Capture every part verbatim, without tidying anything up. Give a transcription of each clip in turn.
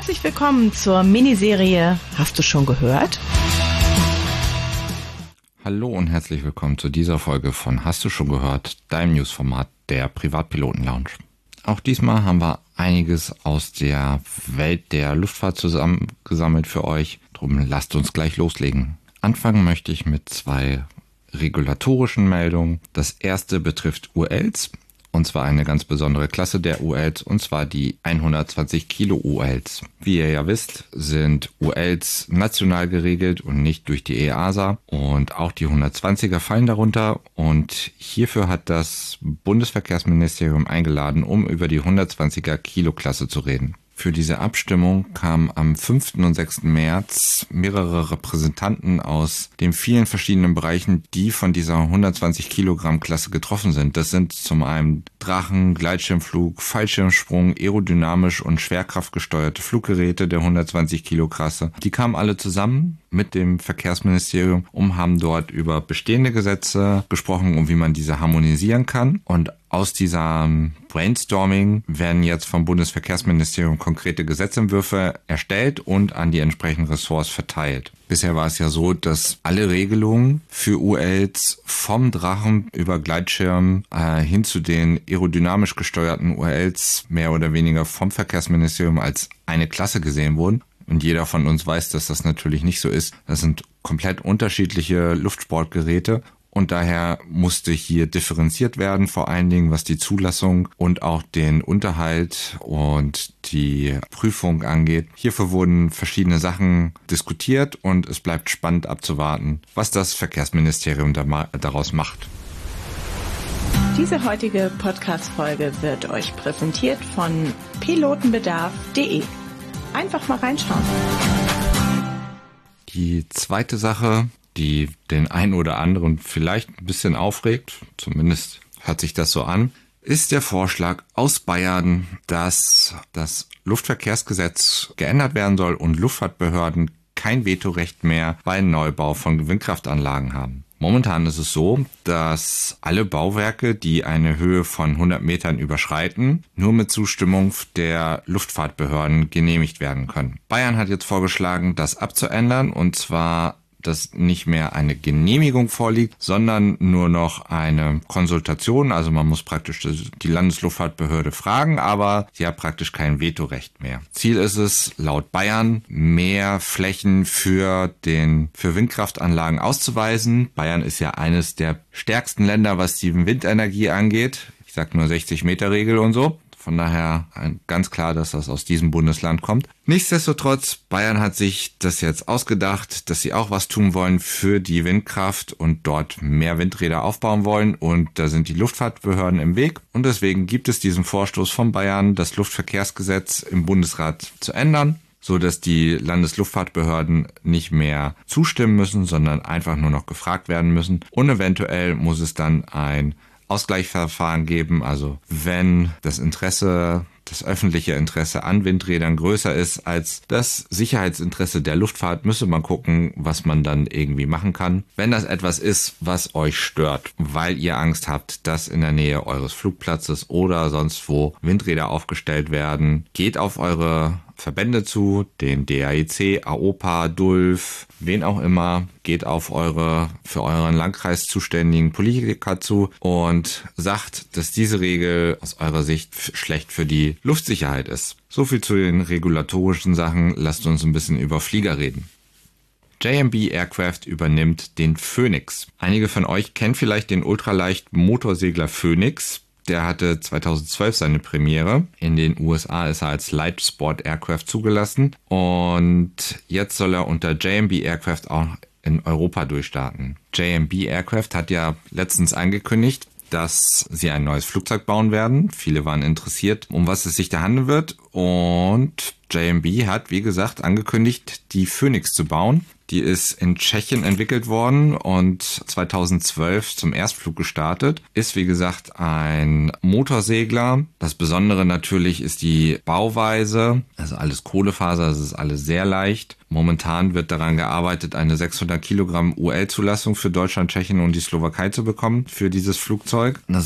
Herzlich willkommen zur Miniserie Hast du schon gehört? Hallo und herzlich willkommen zu dieser Folge von Hast du schon gehört, deinem Newsformat der Privatpiloten-Lounge. Auch diesmal haben wir einiges aus der Welt der Luftfahrt zusammengesammelt für euch. Drum lasst uns gleich loslegen. Anfangen möchte ich mit zwei regulatorischen Meldungen. Das erste betrifft U Ls. Und zwar eine ganz besondere Klasse der U Ls, und zwar die hundertzwanzig Kilo U Ls. Wie ihr ja wisst, sind U Ls national geregelt und nicht durch die E A S A. Und auch die hundertzwanziger fallen darunter. Und hierfür hat das Bundesverkehrsministerium eingeladen, um über die hundertzwanziger Kilo Klasse zu reden. Für diese Abstimmung kamen am fünften und sechsten März mehrere Repräsentanten aus den vielen verschiedenen Bereichen, die von dieser hundertzwanzig Kilogramm Klasse getroffen sind. Das sind zum einen Drachen, Gleitschirmflug, Fallschirmsprung, aerodynamisch und schwerkraftgesteuerte Fluggeräte der hundertzwanzig Kilo Klasse. Die kamen alle zusammen mit dem Verkehrsministerium und haben dort über bestehende Gesetze gesprochen und wie man diese harmonisieren kann. Und aus diesem Brainstorming werden jetzt vom Bundesverkehrsministerium konkrete Gesetzentwürfe erstellt und an die entsprechenden Ressorts verteilt. Bisher war es ja so, dass alle Regelungen für U Ls vom Drachen über Gleitschirm äh, hin zu den aerodynamisch gesteuerten U Ls mehr oder weniger vom Verkehrsministerium als eine Klasse gesehen wurden. Und jeder von uns weiß, dass das natürlich nicht so ist. Das sind komplett unterschiedliche Luftsportgeräte. Und daher musste hier differenziert werden, vor allen Dingen was die Zulassung und auch den Unterhalt und die Prüfung angeht. Hierfür wurden verschiedene Sachen diskutiert und es bleibt spannend abzuwarten, was das Verkehrsministerium daraus macht. Diese heutige Podcast-Folge wird euch präsentiert von pilotenbedarf punkt de. Einfach mal reinschauen. Die zweite Sache, die den einen oder anderen vielleicht ein bisschen aufregt, zumindest hört sich das so an, ist der Vorschlag aus Bayern, dass das Luftverkehrsgesetz geändert werden soll und Luftfahrtbehörden kein Vetorecht mehr bei Neubau von Windkraftanlagen haben. Momentan ist es so, dass alle Bauwerke, die eine Höhe von hundert Metern überschreiten, nur mit Zustimmung der Luftfahrtbehörden genehmigt werden können. Bayern hat jetzt vorgeschlagen, das abzuändern, und zwar dass nicht mehr eine Genehmigung vorliegt, sondern nur noch eine Konsultation. Also man muss praktisch die Landesluftfahrtbehörde fragen, aber sie hat praktisch kein Vetorecht mehr. Ziel ist es, laut Bayern, mehr Flächen für den für Windkraftanlagen auszuweisen. Bayern ist ja eines der stärksten Länder, was die Windenergie angeht. Ich sag nur sechzig Meter Regel und so. Von daher ganz klar, dass das aus diesem Bundesland kommt. Nichtsdestotrotz, Bayern hat sich das jetzt ausgedacht, dass sie auch was tun wollen für die Windkraft und dort mehr Windräder aufbauen wollen. Und da sind die Luftfahrtbehörden im Weg. Und deswegen gibt es diesen Vorstoß von Bayern, das Luftverkehrsgesetz im Bundesrat zu ändern, so dass die Landesluftfahrtbehörden nicht mehr zustimmen müssen, sondern einfach nur noch gefragt werden müssen. Und eventuell muss es dann ein Ausgleichsverfahren geben, also wenn das Interesse, das öffentliche Interesse an Windrädern größer ist als das Sicherheitsinteresse der Luftfahrt, müsste man gucken, was man dann irgendwie machen kann. Wenn das etwas ist, was euch stört, weil ihr Angst habt, dass in der Nähe eures Flugplatzes oder sonst wo Windräder aufgestellt werden, geht auf eure Verbände zu, den D A E C, A O P A, D U L F, wen auch immer, geht auf eure für euren Landkreis zuständigen Politiker zu und sagt, dass diese Regel aus eurer Sicht schlecht für die Luftsicherheit ist. So viel zu den regulatorischen Sachen. Lasst uns ein bisschen über Flieger reden. J M B Aircraft übernimmt den Phoenix. Einige von euch kennen vielleicht den ultraleicht Motorsegler Phoenix. Der hatte zweitausendzwölf seine Premiere. In den U S A ist er als Light Sport Aircraft zugelassen. Und jetzt soll er unter J M B Aircraft auch in Europa durchstarten. J M B Aircraft hat ja letztens angekündigt, dass sie ein neues Flugzeug bauen werden. Viele waren interessiert, um was es sich da handeln wird. Und J M B hat, wie gesagt, angekündigt, die Phoenix zu bauen. Die ist in Tschechien entwickelt worden und zweitausendzwölf zum Erstflug gestartet. Ist, wie gesagt, ein Motorsegler. Das Besondere natürlich ist die Bauweise. Also alles Kohlefaser, es ist alles sehr leicht. Momentan wird daran gearbeitet, eine sechshundert Kilogramm U L-Zulassung für Deutschland, Tschechien und die Slowakei zu bekommen für dieses Flugzeug. Das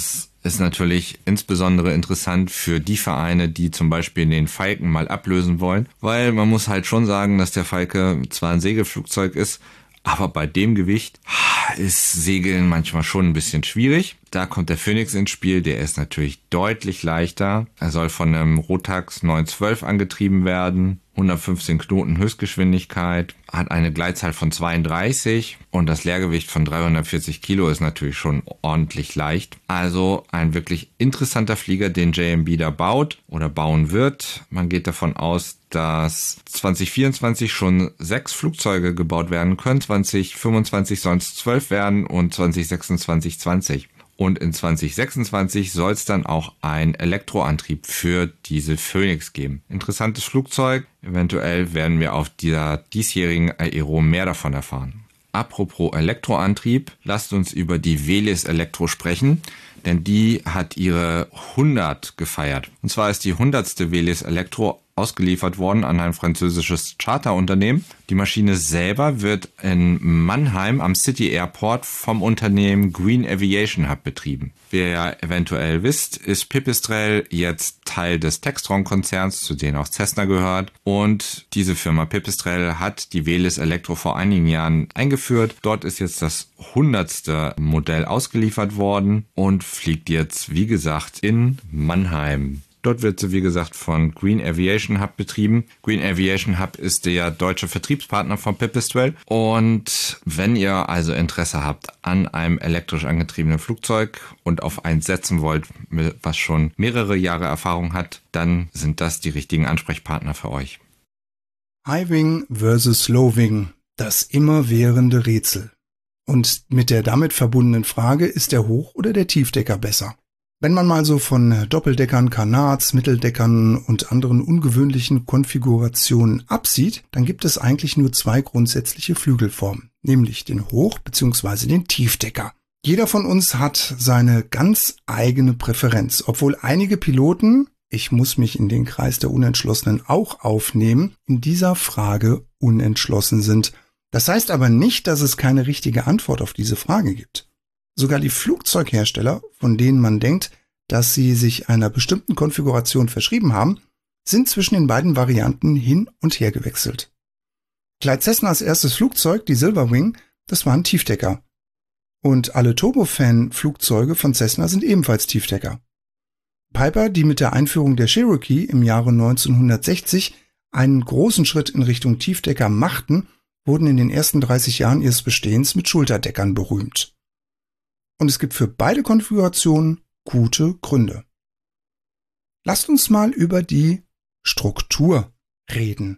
ist natürlich insbesondere interessant für die Vereine, die zum Beispiel den Falken mal ablösen wollen, weil man muss halt schon sagen, dass der Falke zwar ein Segelflugzeug ist, aber bei dem Gewicht ist Segeln manchmal schon ein bisschen schwierig. Da kommt der Phoenix ins Spiel, der ist natürlich deutlich leichter. Er soll von einem Rotax neun zwölf angetrieben werden, hundertfünfzehn Knoten Höchstgeschwindigkeit, hat eine Gleitzahl von zweiunddreißig und das Leergewicht von dreihundertvierzig Kilo ist natürlich schon ordentlich leicht. Also ein wirklich interessanter Flieger, den J M B da baut oder bauen wird. Man geht davon aus, dass zwanzig vierundzwanzig schon sechs Flugzeuge gebaut werden können, zwanzig fünfundzwanzig sollen es zwölf werden und zwanzig sechsundzwanzig zwanzig. Und in zwanzig sechsundzwanzig soll es dann auch einen Elektroantrieb für diese Phoenix geben. Interessantes Flugzeug. Eventuell werden wir auf dieser diesjährigen Aero mehr davon erfahren. Apropos Elektroantrieb, lasst uns über die Velis Elektro sprechen, denn die hat ihre hundert gefeiert. Und zwar ist die hundertste Velis Elektro ausgeliefert worden an ein französisches Charterunternehmen. Die Maschine selber wird in Mannheim am City Airport vom Unternehmen Green Aviation Hub betrieben. Wie ihr ja eventuell wisst, ist Pipistrel jetzt Teil des Textron-Konzerns, zu denen auch Cessna gehört. Und diese Firma Pipistrel hat die Velis Elektro vor einigen Jahren eingeführt. Dort ist jetzt das hundertste Modell ausgeliefert worden und fliegt jetzt, wie gesagt, in Mannheim. Dort wird sie, wie gesagt, von Green Aviation Hub betrieben. Green Aviation Hub ist der deutsche Vertriebspartner von Pipistrel. Und wenn ihr also Interesse habt an einem elektrisch angetriebenen Flugzeug und auf eins setzen wollt, was schon mehrere Jahre Erfahrung hat, dann sind das die richtigen Ansprechpartner für euch. High-Wing versus Low-Wing, das immerwährende Rätsel. Und mit der damit verbundenen Frage, ist der Hoch- oder der Tiefdecker besser? Wenn man mal so von Doppeldeckern, Canards, Mitteldeckern und anderen ungewöhnlichen Konfigurationen absieht, dann gibt es eigentlich nur zwei grundsätzliche Flügelformen, nämlich den Hoch- bzw. den Tiefdecker. Jeder von uns hat seine ganz eigene Präferenz, obwohl einige Piloten, ich muss mich in den Kreis der Unentschlossenen auch aufnehmen, in dieser Frage unentschlossen sind. Das heißt aber nicht, dass es keine richtige Antwort auf diese Frage gibt. Sogar die Flugzeughersteller, von denen man denkt, dass sie sich einer bestimmten Konfiguration verschrieben haben, sind zwischen den beiden Varianten hin und her gewechselt. Clyde Cessnas erstes Flugzeug, die Silverwing, das war ein Tiefdecker. Und alle Turbofan-Flugzeuge von Cessna sind ebenfalls Tiefdecker. Piper, die mit der Einführung der Cherokee im Jahre neunzehnhundertsechzig einen großen Schritt in Richtung Tiefdecker machten, wurden in den ersten dreißig Jahren ihres Bestehens mit Schulterdeckern berühmt. Und es gibt für beide Konfigurationen gute Gründe. Lasst uns mal über die Struktur reden.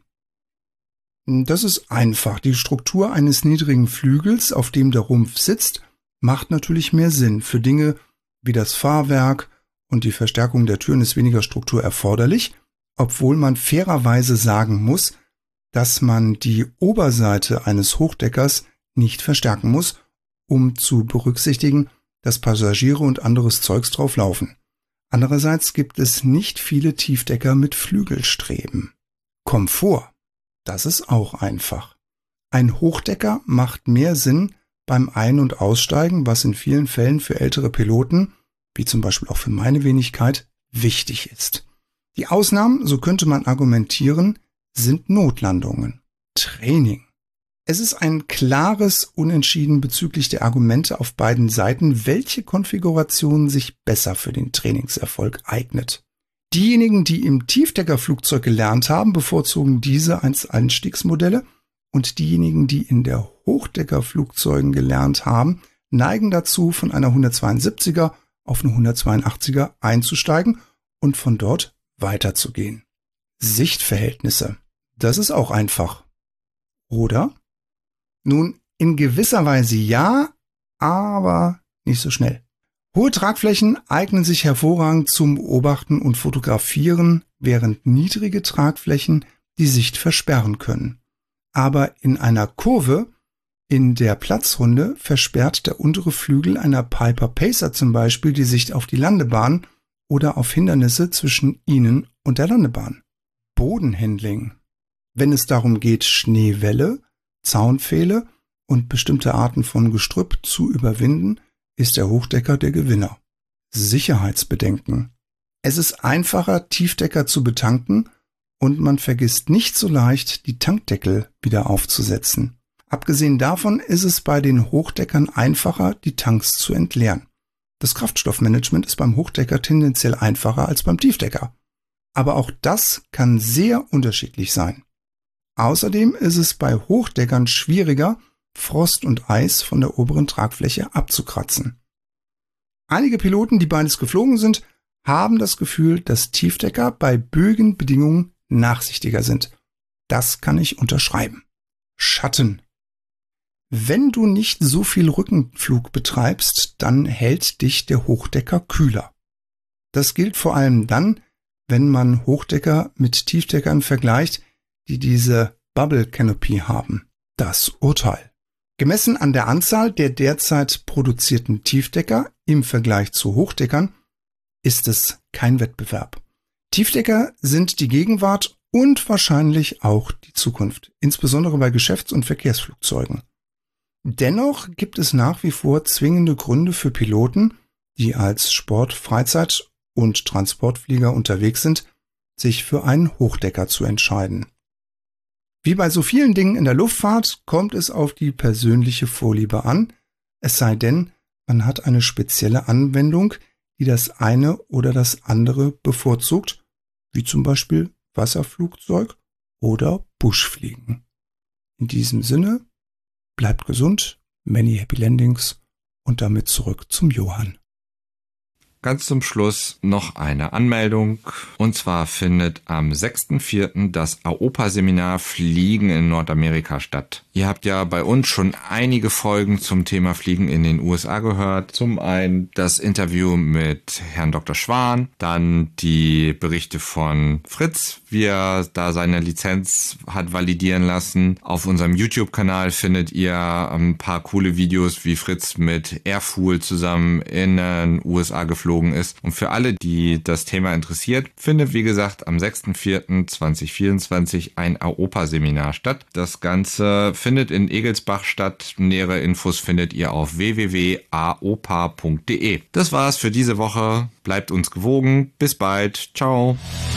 Das ist einfach. Die Struktur eines niedrigen Flügels, auf dem der Rumpf sitzt, macht natürlich mehr Sinn. Für Dinge wie das Fahrwerk und die Verstärkung der Türen ist weniger Struktur erforderlich, obwohl man fairerweise sagen muss, dass man die Oberseite eines Hochdeckers nicht verstärken muss, um zu berücksichtigen, dass Passagiere und anderes Zeugs drauf laufen. Andererseits gibt es nicht viele Tiefdecker mit Flügelstreben. Komfort, das ist auch einfach. Ein Hochdecker macht mehr Sinn beim Ein- und Aussteigen, was in vielen Fällen für ältere Piloten, wie zum Beispiel auch für meine Wenigkeit, wichtig ist. Die Ausnahmen, so könnte man argumentieren, sind Notlandungen. Training. Es ist ein klares Unentschieden bezüglich der Argumente auf beiden Seiten, welche Konfiguration sich besser für den Trainingserfolg eignet. Diejenigen, die im Tiefdeckerflugzeug gelernt haben, bevorzugen diese als Einstiegsmodelle und diejenigen, die in der Hochdeckerflugzeugen gelernt haben, neigen dazu, von einer hundertzweiundsiebziger auf eine hundertzweiundachtziger einzusteigen und von dort weiterzugehen. Sichtverhältnisse. Das ist auch einfach. Oder? Nun, in gewisser Weise ja, aber nicht so schnell. Hohe Tragflächen eignen sich hervorragend zum Beobachten und Fotografieren, während niedrige Tragflächen die Sicht versperren können. Aber in einer Kurve, in der Platzrunde, versperrt der untere Flügel einer Piper Pacer zum Beispiel die Sicht auf die Landebahn oder auf Hindernisse zwischen ihnen und der Landebahn. Bodenhandling. Wenn es darum geht, Schneewälle, Zaunpfähle und bestimmte Arten von Gestrüpp zu überwinden, ist der Hochdecker der Gewinner. Sicherheitsbedenken. Es ist einfacher, Tiefdecker zu betanken und man vergisst nicht so leicht, die Tankdeckel wieder aufzusetzen. Abgesehen davon ist es bei den Hochdeckern einfacher, die Tanks zu entleeren. Das Kraftstoffmanagement ist beim Hochdecker tendenziell einfacher als beim Tiefdecker. Aber auch das kann sehr unterschiedlich sein. Außerdem ist es bei Hochdeckern schwieriger, Frost und Eis von der oberen Tragfläche abzukratzen. Einige Piloten, die beides geflogen sind, haben das Gefühl, dass Tiefdecker bei Bögenbedingungen nachsichtiger sind. Das kann ich unterschreiben. Schatten. Wenn du nicht so viel Rückenflug betreibst, dann hält dich der Hochdecker kühler. Das gilt vor allem dann, wenn man Hochdecker mit Tiefdeckern vergleicht, die diese Bubble Canopy haben. Das Urteil. Gemessen an der Anzahl der derzeit produzierten Tiefdecker im Vergleich zu Hochdeckern ist es kein Wettbewerb. Tiefdecker sind die Gegenwart und wahrscheinlich auch die Zukunft, insbesondere bei Geschäfts- und Verkehrsflugzeugen. Dennoch gibt es nach wie vor zwingende Gründe für Piloten, die als Sport-, Freizeit- und Transportflieger unterwegs sind, sich für einen Hochdecker zu entscheiden. Wie bei so vielen Dingen in der Luftfahrt kommt es auf die persönliche Vorliebe an, es sei denn, man hat eine spezielle Anwendung, die das eine oder das andere bevorzugt, wie zum Beispiel Wasserflugzeug oder Buschfliegen. In diesem Sinne, bleibt gesund, many happy landings und damit zurück zum Johann. Ganz zum Schluss noch eine Anmeldung. Und zwar findet am sechsten vierten das A O P A-Seminar Fliegen in Nordamerika statt. Ihr habt ja bei uns schon einige Folgen zum Thema Fliegen in den U S A gehört. Zum einen das Interview mit Herrn Doktor Schwan, dann die Berichte von Fritz, wie er da seine Lizenz hat validieren lassen. Auf unserem YouTube-Kanal findet ihr ein paar coole Videos, wie Fritz mit Airfool zusammen in den U S A geflogen ist. Und für alle, die das Thema interessiert, findet, wie gesagt, am sechsten vierten zweitausendvierundzwanzig ein A O P A-Seminar statt. Das Ganze findet in Egelsbach statt. Nähere Infos findet ihr auf w w w punkt a o p a punkt d e. Das war's für diese Woche. Bleibt uns gewogen. Bis bald. Ciao.